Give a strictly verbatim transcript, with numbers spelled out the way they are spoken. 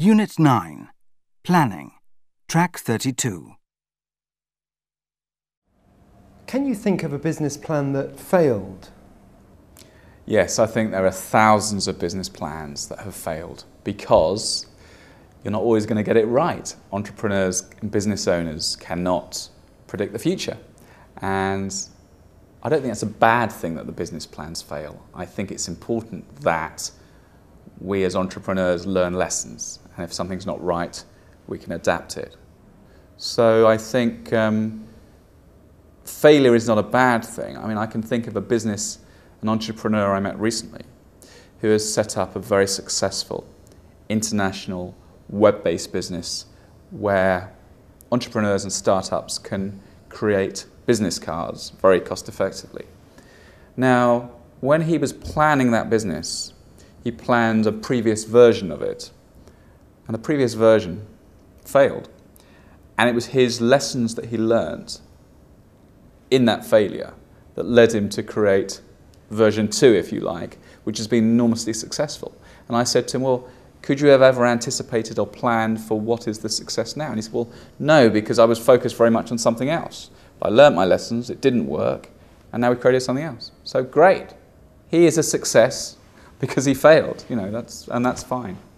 Unit nine, Planning, Track thirty-two. Can you think of a business plan that failed? Yes, I think there are thousands of business plans that have failed because you're not always going to get it right. Entrepreneurs and business owners cannot predict the future. And I don't think that's a bad thing that the business plans fail. I think it's important that we as entrepreneurs learn lessons. And if something's not right, we can adapt it. So I think um, failure is not a bad thing. I mean, I can think of a business, an entrepreneur I met recently who has set up a very successful international web-based business where entrepreneurs and startups can create business cards very cost effectively. Now, when he was planning that business, he planned a previous version of it, and the previous version failed. And it was his lessons that he learned in that failure that led him to create version two, if you like, which has been enormously successful. And I said to him, well, could you have ever anticipated or planned for what is the success now? And he said, well, no, because I was focused very much on something else. But I learnt my lessons, it didn't work, and now we created something else. So great. He is a success because he failed, you know, that's, and that's fine.